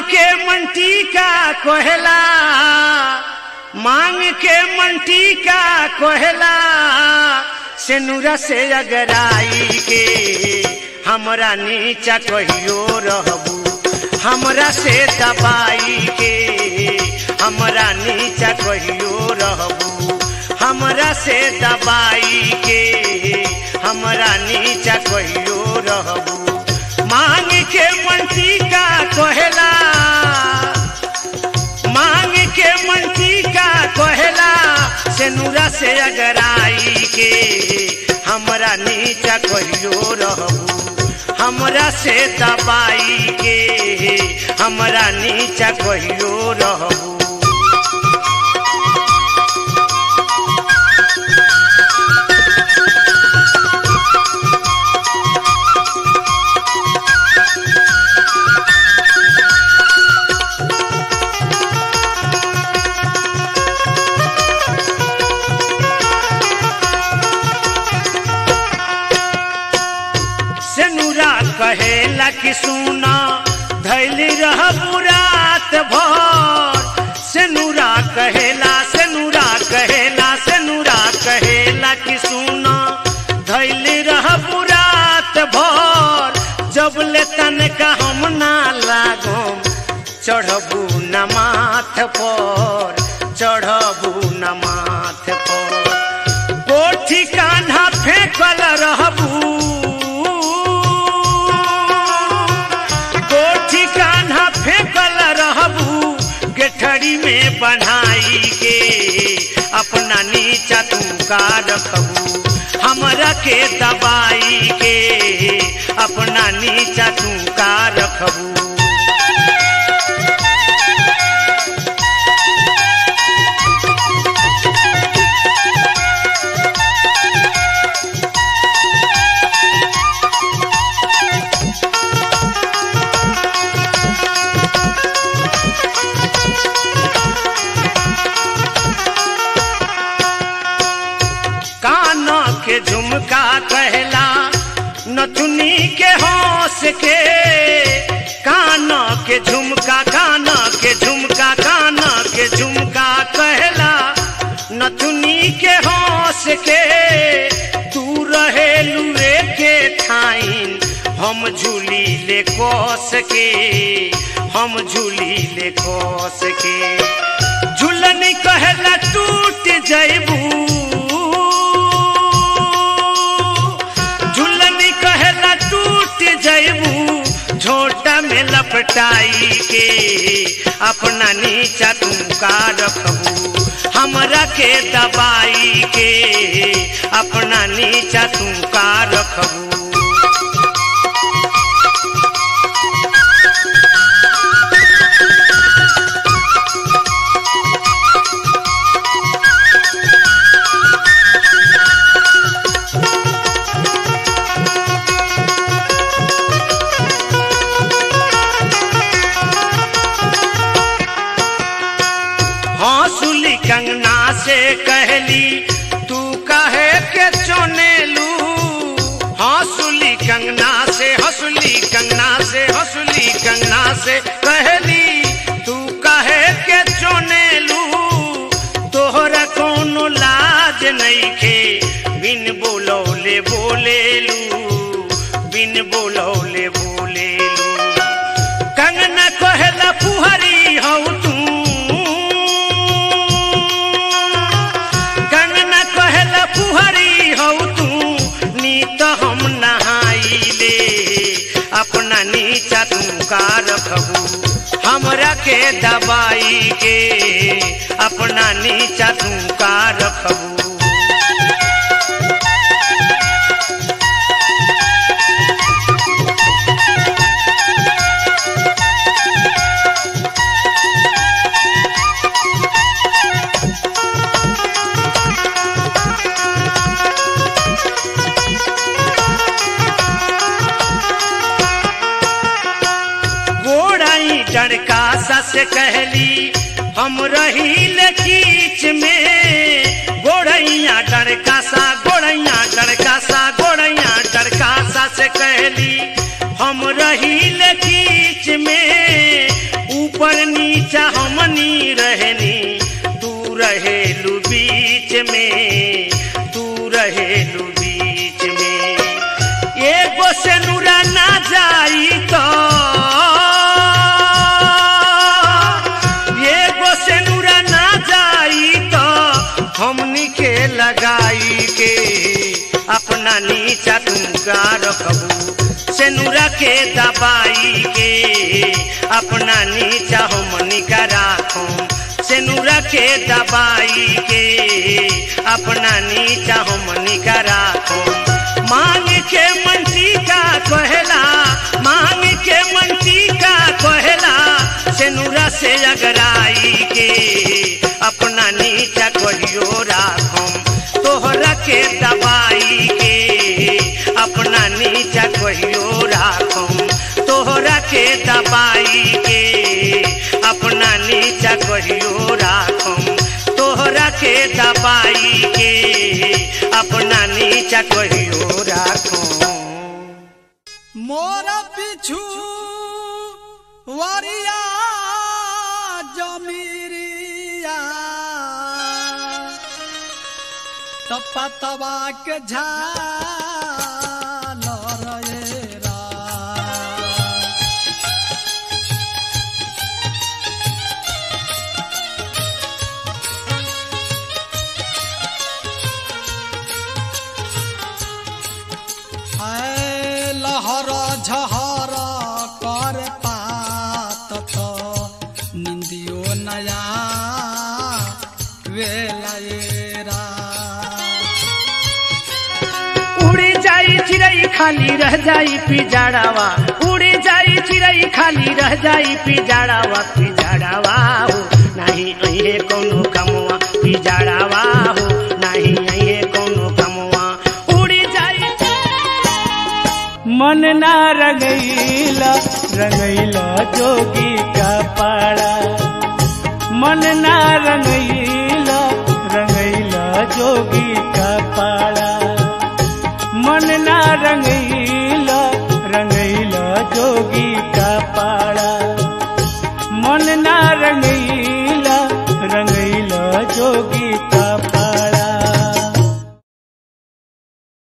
के मंटी का कोहला, मांग के मंटी का कोहला, सेनुरा से अगराई के हमरा नीचा कहियो रहबू, हमरा से दबाई के हमरा नीचा कहियो रहबू, हमरा से दबाई के हमरा नीचा कहियो रहबू। मांग के मंटी का कोहला, मांग के मंटी का कोहला, सेनुरा से अगराई के हमरा नीचा कहियो रहबू, हमरा से दबाई के हमरा नीचा कहियो रहबू। कहेला कि सुना धैली रहबू रात भर, सेनुरा कहेला सेनुरा कहेला सेनुरा कहेला कि सुना धैली रहबू रात भर, जब ले तनका हम ना लागम चढ़बू न माथ पर, चढ़बू न माथ पर। कोठी कान्हा फेंकल रहबू, गेठड़ी में बनाई के अपना नीचा तू का रखबू, हमरा के दबाई के अपना नीचा तू का रखबू। के झुमका कहला नथुनी के होश के, कान के झुमका कान के झुमका कान के झुमका कहला नथुनी के होश के, तू रहे लुए के ठाइन हम झूली ले कोस के, हम झूली ले कोस के। झूलनी कहला टूट जैबू, झोटा में लपटाई के अपना नीचा तू का रखबू, हमरा के दबाई के अपना नीचा तू का रखबू। हंसुली कंगना से कहली तू कहे के चुनेलू, हंसुली कंगना से हंसुली कंगना से हंसुली कंगना से कहली तू कहे के चुनेलू, तोहरा कोनो लाज नइखे बिन बोलौले बोलेलू, बिन बोलौले बोलेलू। कंगना कहला फुहरी हौ तू, अपना नीचा तू का रखबू, हमरा के दबाई के अपना नीचा तू का रखबू। डरका से कहली हम रही कीच में, गोड़ैया डरका सा गोड़ैया डरका सा गोड़ैया डरका सा से कहली हम रही कीच में, रहेलू बीच में, तू रहेलू बीच में। एगो से नूरा ना जाई तो, एगो से नूरा ना जाई तो हमनी के लगाई के अपना नीचा तुमका रखबू। सेनुरा के दबाई के अपना नीचा हमनी का राखो। सेनुरा के दबाई के अपना नीचा हमनी का राखो। मांग के मंटी का कहला, मांग के मंटी का कहला, सेनुरा से अगराई के अपना नीचा कहियो राखो। तोहरा के दबाई के अपना नीचा कहियो राखो। तोहरा के दबाई के अपना नीचा कहियो राखो। तोहरा के दबाई के अपना नीचा कहियो राखो। मोरा पिछु वरिया जमीरिया तपतवा के झाल रेरा। लहर झहर कर पात तो निंदियो नया वेलायरा। उड़ी जाई चिड़ई खाली रह जाई पिजाड़ावा। उड़ी जाई चिड़ई खाली रह जाई पिजाड़ावा। पिजाड़ावा हो नहीं अहे कोनो कमवा। पिजाड़ावा हो नहीं अहे कोनो कमवा। उड़ी जाई मन ना रंगैला रंगैला जोगी का पाड़ा। मन ना रंगैला रंगैला जोगी का पाड़ा। मन ना रंगैला रंगैला जोगी